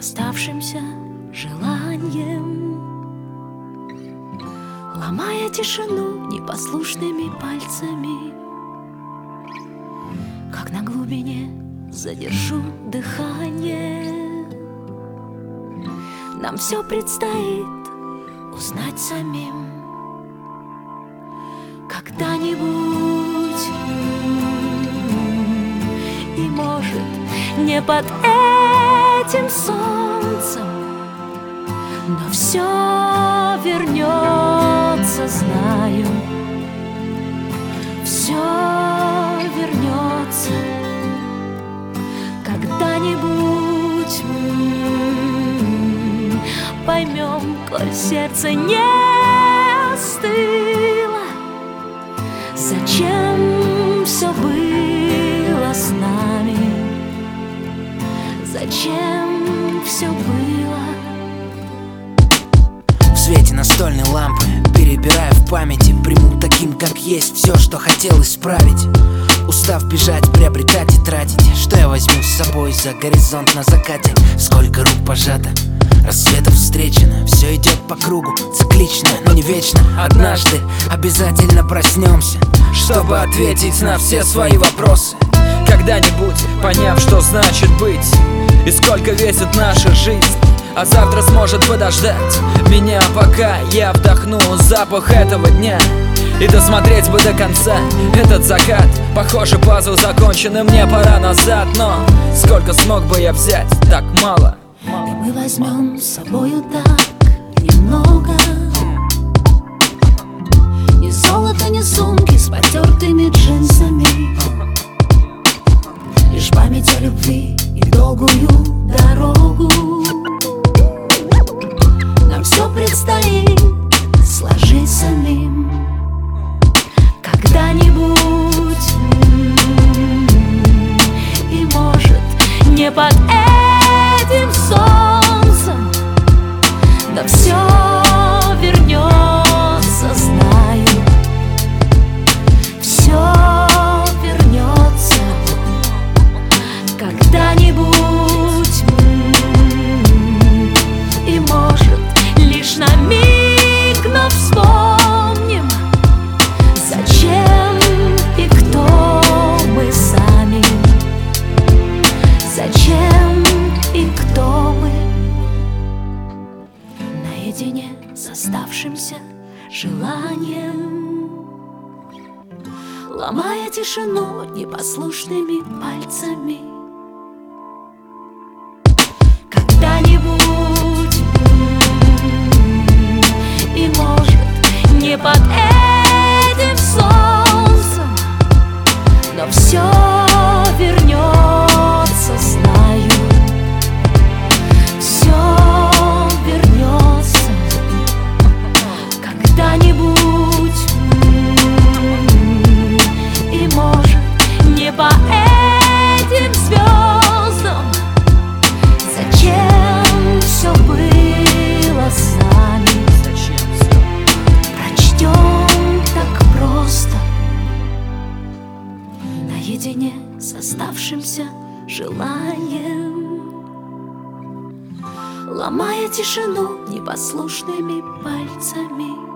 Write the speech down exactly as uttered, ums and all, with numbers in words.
оставшимся желанием, ломая тишину непослушными пальцами. Как на глубине задержу дыхание, нам все предстоит узнать самим. Когда-нибудь, и может не под этим солнцем, но все вернется, знаю, все вернется. Когда-нибудь мы поймем, коль сердце не остыло, зачем все было с нами, зачем все было. В свете настольной лампы, перебирая в памяти, приму таким, как есть, все, что хотел исправить. Устав бежать, приобретать и тратить, что я возьму с собой за горизонт на закате? Сколько рук пожато, рассветов встречено, все идет по кругу, циклично, но не вечно. Однажды обязательно проснемся, чтобы ответить на все свои вопросы. Когда-нибудь поняв, что значит быть и сколько весит наша жизнь, а завтра сможет подождать меня, пока я вдохну запах этого дня. И досмотреть бы до конца этот закат. Похоже, пазл закончен, и мне пора назад. Но сколько смог бы я взять? Так мало. И мы возьмем с собою так немного. Ни золота, ни сумки с потертыми джинсами, лишь память о любви и долгую дорогу. Нам все предстоит сложить самим. Когда-нибудь, и может не под этим солнцем, но все вернется, знаю, все вернется. Когда-нибудь, и может лишь на миг, но вспомним, зачем и кто мы сами, зачем и кто мы. Наедине с оставшимся желанием, ломая тишину непослушными пальцами. Когда-нибудь, и может не под этим солнцем, но все вернется, знаю, все вернется. Когда-нибудь, и может не по этим звездам, зачем все было с нами, прочтем так просто. Наедине с оставшимся желанием, ломая тишину непослушными пальцами.